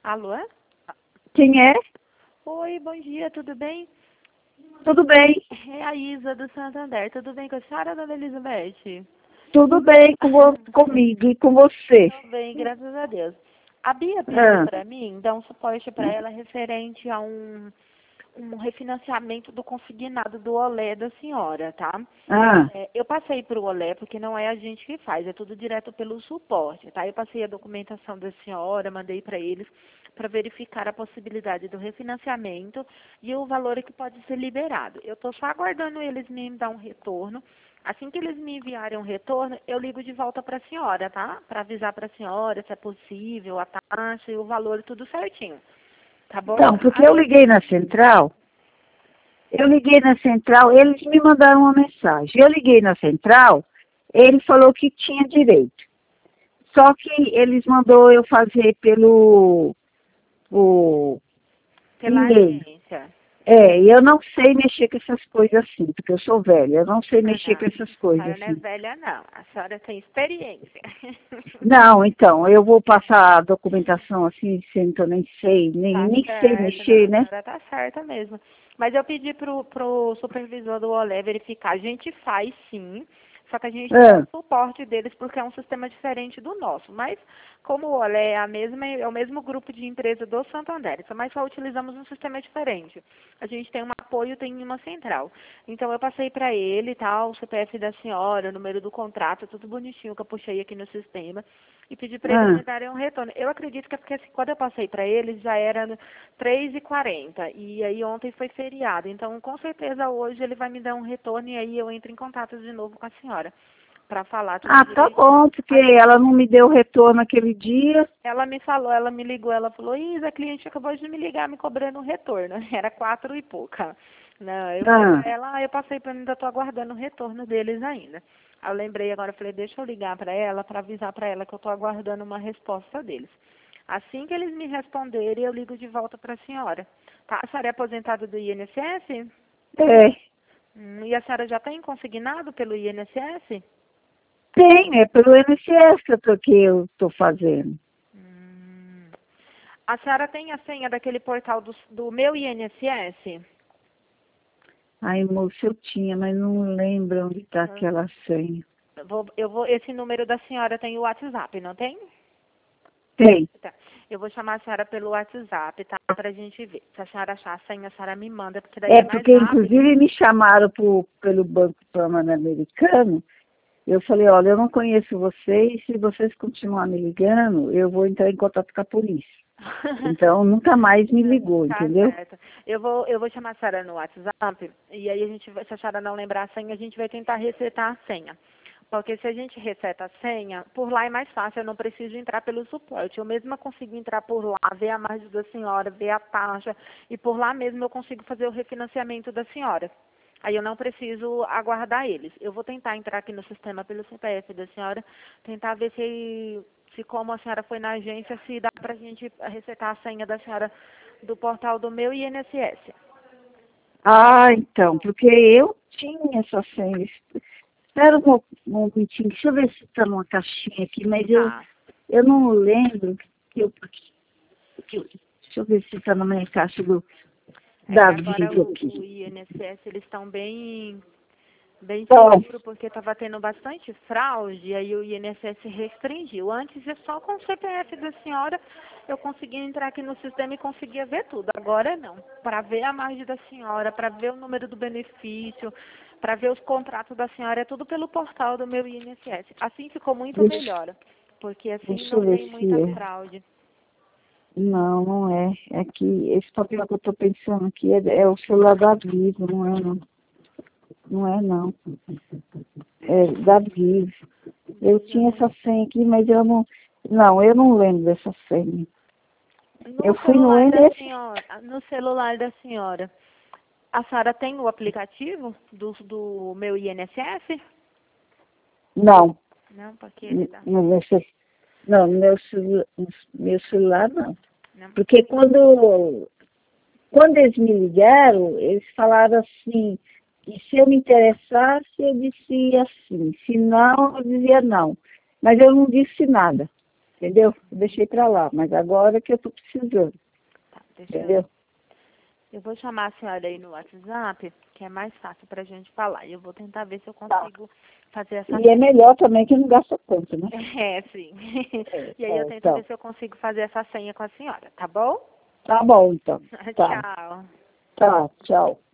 Alô? Quem é? Oi, bom dia, tudo bem? Tudo bem. É a Isa do Santander, tudo bem com a senhora, dona Elizabeth? Tudo bem comigo e com você. Tudo bem, graças a Deus. A Bia pediu Ah, para mim dar um suporte para ela referente a um refinanciamento do consignado do Olé da senhora, tá? ah, Eu passei para o Olé, porque não é a gente que faz, é tudo direto pelo suporte, tá? Eu passei a documentação da senhora, mandei para eles para verificar a possibilidade do refinanciamento e o valor que pode ser liberado. Eu estou só aguardando eles me dar um retorno. Assim que eles me enviarem um retorno, eu ligo de volta para a senhora, tá? Para avisar para a senhora se é possível, a taxa e o valor, tudo certinho. Tá bom? então, porque eu liguei na central, eles me mandaram uma mensagem. Eu liguei na central, ele falou que tinha direito. Só que eles mandou eu fazer pelo Pela e-mail. agência. E eu não sei mexer com essas coisas assim, porque eu sou velha, eu não sei Ah, mexer não. com essas A coisas senhora não é assim. velha, não. A senhora tem experiência. Não, então, eu vou passar a documentação assim, sendo que eu nem sei, Tá nem sei certo, não, mexer, a né? senhora tá certa mesmo. Mas eu pedi pro supervisor do Olé verificar. A gente faz sim, só que a gente tem o Ah, suporte deles porque é um sistema diferente do nosso. Mas como o Olé é o mesmo grupo de empresa do Santander, mas só utilizamos um sistema diferente. A gente tem um apoio, tem uma central. Então eu passei para ele, tal, o CPF da senhora, o número do contrato, tudo bonitinho que eu puxei aqui no sistema e pedi para eles me ah. darem um retorno. Eu acredito que é porque assim, quando eu passei para eles já era 3h40 e aí ontem foi feriado. Então, com certeza hoje ele vai me dar um retorno e aí eu entro em contato de novo com a senhora para falar tudo Ah, tá direitinho. bom, porque ela não me deu retorno aquele dia. Ela me falou, ela me ligou, ela falou, Isa, a cliente acabou de me ligar me cobrando um retorno. Era 4 e pouca. Não, eu falei Ah, pra ela, eu passei pra mim, ainda tô aguardando o retorno deles ainda. Aí eu lembrei agora, eu falei, deixa eu ligar pra ela, pra avisar pra ela que eu tô aguardando uma resposta deles. Assim que eles me responderem, eu ligo de volta pra senhora. Tá? A senhora é aposentada do INSS? é. E a senhora já tem consignado pelo INSS? Tem, é pelo INSS que eu tô fazendo. Hum. A senhora tem a senha daquele portal do meu INSS? Ai, moço, eu tinha, mas não lembro onde está Ah, aquela senha. esse número da senhora tem o WhatsApp, não tem? Tem. Tá. Eu vou chamar a senhora pelo WhatsApp, tá? Pra gente ver. Se a senhora achar a senha, a senhora me manda, porque daí É é mais porque, rápido. inclusive, me chamaram pelo Banco Pan-Americano. Eu falei, olha, eu não conheço vocês, se vocês continuarem me ligando, eu vou entrar em contato com a polícia. Então, nunca mais me ligou, Tá entendeu? certo. Eu vou chamar a senhora no WhatsApp e aí se a senhora não lembrar a senha, a gente vai tentar resetar a senha. Porque se a gente reseta a senha, por lá é mais fácil, eu não preciso entrar pelo suporte. Eu mesma consigo entrar por lá, ver a margem da senhora, ver a taxa, e por lá mesmo eu consigo fazer o refinanciamento da senhora. Aí eu não preciso aguardar eles. Eu vou tentar entrar aqui no sistema pelo CPF da senhora, tentar ver se como a senhora foi na agência, se dá pra gente resetar a senha da senhora do portal do meu INSS. Ah, então, porque eu tinha essa senha. Espera um momentinho, deixa eu ver se está numa caixinha aqui, mas Tá. eu não lembro deixa eu ver se está na minha caixa É que da agora vida o aqui. INSS, eles estão bem Bom, seguro porque estava tendo bastante fraude, aí o INSS restringiu. Antes é só com o CPF da senhora eu conseguia entrar aqui no sistema e conseguia ver tudo. Agora não. Para ver a margem da senhora, para ver o número do benefício, para ver os contratos da senhora, é tudo pelo portal do meu INSS. Assim ficou muito deixa, melhor, porque assim deixa eu não ver tem se muita é. fraude. Não, não é. É que esse papel que eu estou pensando aqui é o celular da Vivo, não é não. Não é não. É da Vivo. Eu tinha essa senha aqui, mas eu não. Não, eu não lembro dessa senha. Eu No fui no celular da INSS. senhora, no celular da senhora, a senhora tem o aplicativo do meu INSS? Não. Não, porque ele dá. No meu, não, meu celular não. Não. Porque quando eles me ligaram, eles falaram assim, que se eu me interessasse, eu dizia sim. Se não, eu dizia não. Mas eu não disse nada. Entendeu? Eu deixei pra lá, mas agora que eu tô precisando. Tá, Entendeu? eu vou chamar a senhora aí no WhatsApp, que é mais fácil pra gente falar. E eu vou tentar ver se eu Tá. consigo fazer essa E é melhor também que não gasta tanto, né? É, sim. E aí eu tento Então. ver se eu consigo fazer essa senha com a senhora, tá bom? Tá bom, então. Tá. Tchau. Tá, tchau.